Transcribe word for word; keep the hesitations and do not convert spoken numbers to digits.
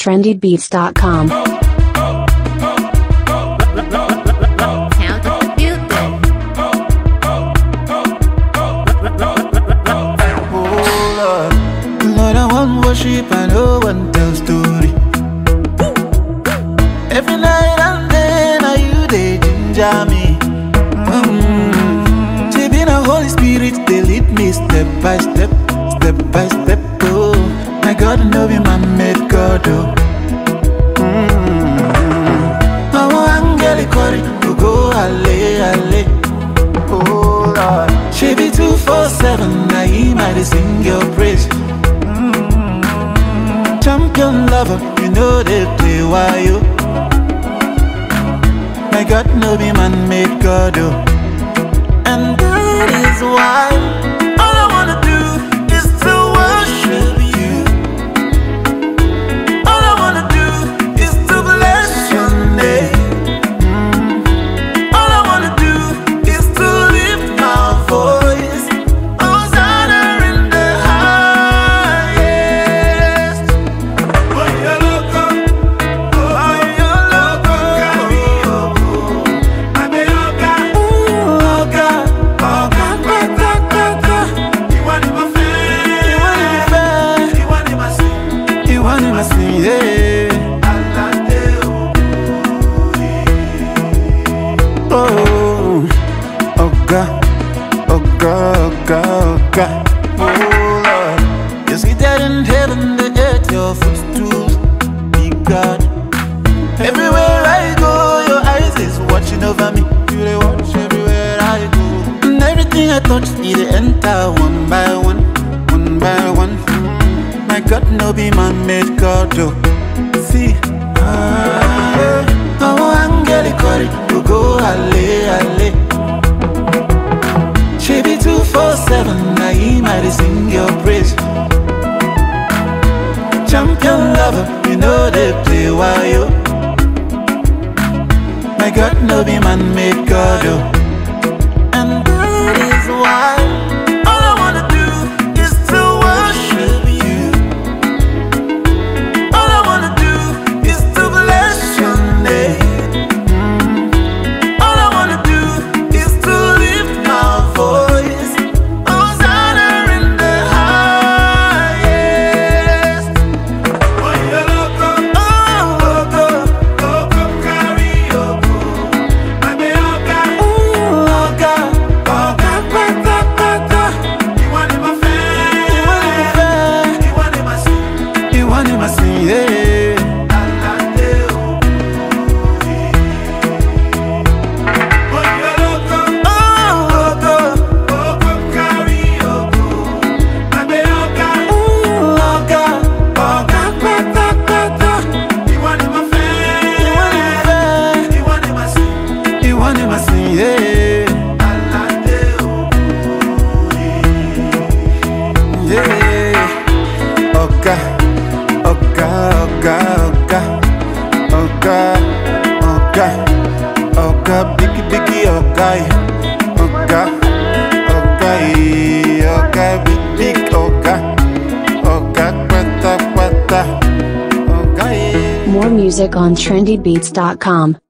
trendy beats dot com. Worship and no one tell story. Every night and day, now you they ginger me. Mm-hmm. She been a Holy Spirit, they lead me step by step, step by step. Oh, my God, no be man made God. Oh, mm-hmm. Oh, angelic worry, go go ale ale. Oh Lord, she be two four seven, now he might sing your praise. Champion lover, you know they play why you. My God, no be man made God, oh. And that is why all I wanna do is to worship you. All I wanna do is to bless your name. All I wanna do is to lift my voice. Hosanna in the highest. Oh, oh God, oh God, oh God, oh God. Oh Lord, you see that in heaven, the earth, your footstools, be God. Everywhere I go, your eyes is watching over me. You they watch everywhere I go. And everything I touch, it enter one by one, one by one. Mm. My God, no be man made God, oh. See, ah, yeah. Oh, angelic worry, go go ale ale. She be two four seven, now he might sing your praise. Champion lover, you know they play why you. My God, no be man made God, oh. And that is why all I wanna do is to worship you. All I wanna do is to bless your name. All I wanna do is to lift my voice. Hosanna in the highest. Oh, you're loco, oh, loco, loco, carry your book. My baby, oh God, oh God, oh God, pata, pata. You want in my face, you want in my face, you want in my sin, you want in my sin, yeah. Oka, oka, oka, oka, oka, oka, biggie, biggie, oka, oka, oka, oka, big, big, oka, oka, kwata, kwata, oka. More music on trendy beats dot com.